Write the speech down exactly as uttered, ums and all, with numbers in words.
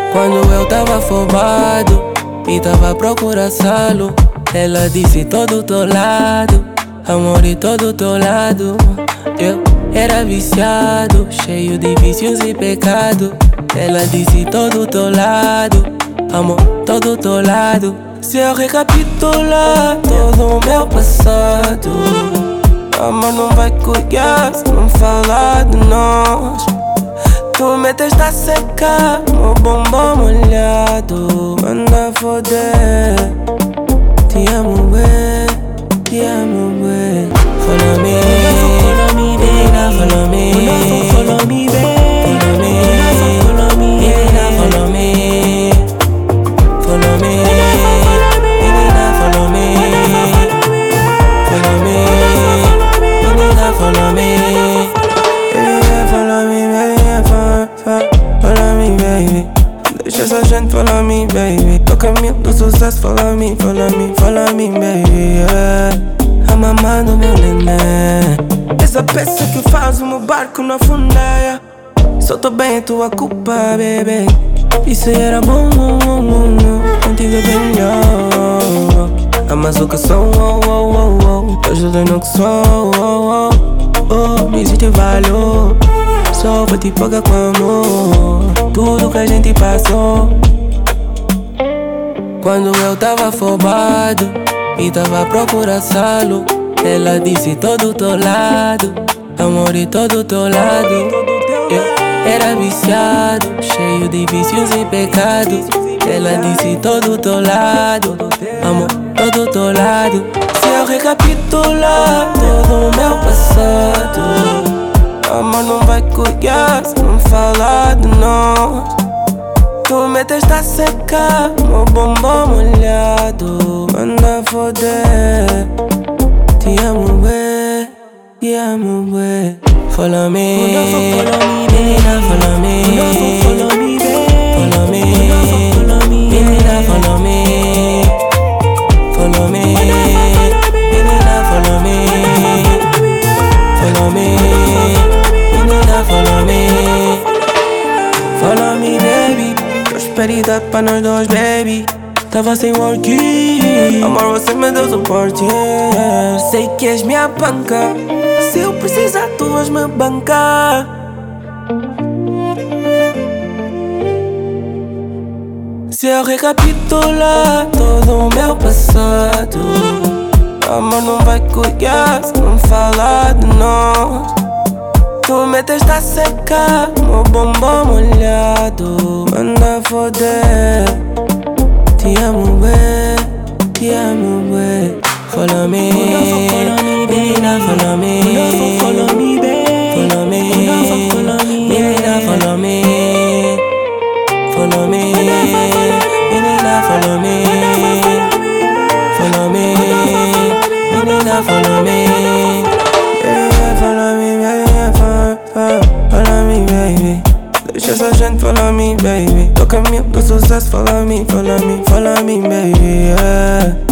Quando eu tava afobado e tava à procura salo, ela disse todo teu lado, amor e todo teu lado. Eu era viciado, cheio de vícios e pecado. Ela disse todo teu lado, amor, todo teu lado. Se eu recapitular todo o meu passado, amor, não vai cuidar se não falar de nós. Tu meteste a secar meu bombom molhado. Manda foder. Te amo, bué, te amo, bué. Follow me, follow me, baby, follow me, follow me, baby, follow me, follow me, baby, follow me, follow me, baby, follow me, follow me, baby, follow me, follow me, baby, follow me, baby. Deixa essa gente follow me, baby. No caminho do sucesso, follow me, follow me, follow me, baby, yeah. A mamãe do meu neném, essa peça que faz o meu barco não afundar. Só tô bem, é tua culpa, baby. Isso aí era bom, oh, oh, oh. Contigo é bem melhor. Amas o que sou, oh, oh, oh, oh. Eu ajudei no que sou, oh, oh, oh. Me existe valor, só vou te pagar com amor tudo que a gente passou. Quando eu tava afobado e tava à procura salo, ela disse todo teu lado, amor e todo teu lado. Eu era viciado, cheio de vícios e pecados. Ela disse todo teu lado, amor, todo teu lado. Se eu recapitular todo o meu passado, amor, não vai cuidar se não falar de nós. Tu meteste a secar meu bombom molhado. Manda foder. Te amo, bué, te amo, bué. Follow me, follow me, baby, follow me, follow me, baby, follow me, follow me, baby, follow me, follow me, baby, follow me, follow me, baby, follow me, follow me, baby. Prosperidade pra nós dois, baby. Tava sem work, amor, você me deu suporte. Sei que és minha banca, se eu precisar tu vais me bancar. Se eu recapitular todo o meu passado, amor, não vai cuidar se não falar de nós. Tu meteste a secar meu bombom molhado. Manda foder. Te amo, bué, te amo, bué. Follow me, baby, follow me, follow me, baby, follow me, baby, follow me, follow me, baby, follow me, follow me, baby, follow me, follow me, baby, follow me, baby. Deixa essa gente follow me, baby. No caminho do sucesso, follow me, follow me, follow me, baby, yeah.